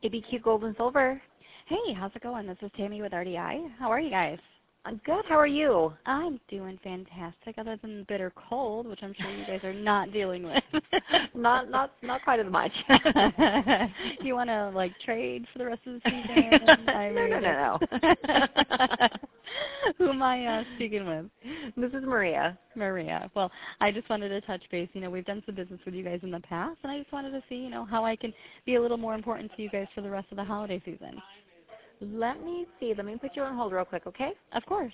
ABQ Gold and Silver. Hey, how's it going? This is Tammy with RDI. How are you guys? I'm good. How are you? I'm doing fantastic, other than the bitter cold, which I'm sure you guys are not dealing with. not quite as much. You want to like trade for the rest of the season? No. Who am I speaking with? This is Maria. Maria. Well, I just wanted to touch base. You know, we've done some business with you guys in the past, and I just wanted to see, you know, how I can be a little more important to you guys for the rest of the holiday season. Let me see. Let me put you on hold real quick, okay? Of course.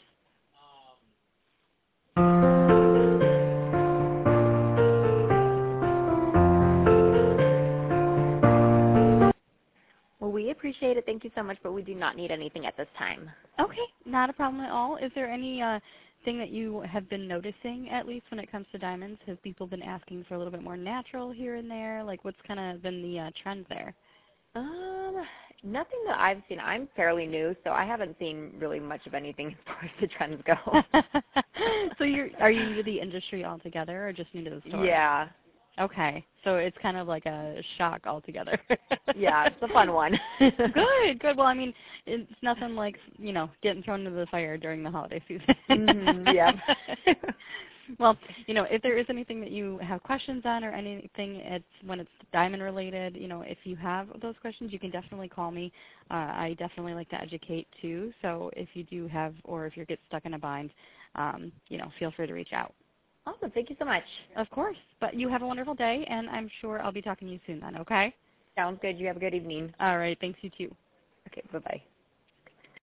Well, we appreciate it. Thank you so much, but we do not need anything at this time. Okay, not a problem at all. Is there any thing that you have been noticing, at least when it comes to diamonds? Have people been asking for a little bit more natural here and there? Like, what's kind of been the trend there? Nothing that I've seen. I'm fairly new, so I haven't seen really much of anything as far as the trends go. So are you new to the industry altogether, or just new to the store? Yeah. Okay, so it's kind of like a shock altogether. Yeah, it's a fun one. Good. Well, I mean, it's nothing like, you know, getting thrown into the fire during the holiday season. Yeah. Well, you know, if there is anything that you have questions on or anything when it's diamond related, you know, if you have those questions, you can definitely call me. I definitely like to educate too. So if you do have, or if you get stuck in a bind, you know, feel free to reach out. Awesome. Thank you so much. Of course. But you have a wonderful day, and I'm sure I'll be talking to you soon then, okay? Sounds good. You have a good evening. All right. Thanks, you too. Okay. Bye-bye.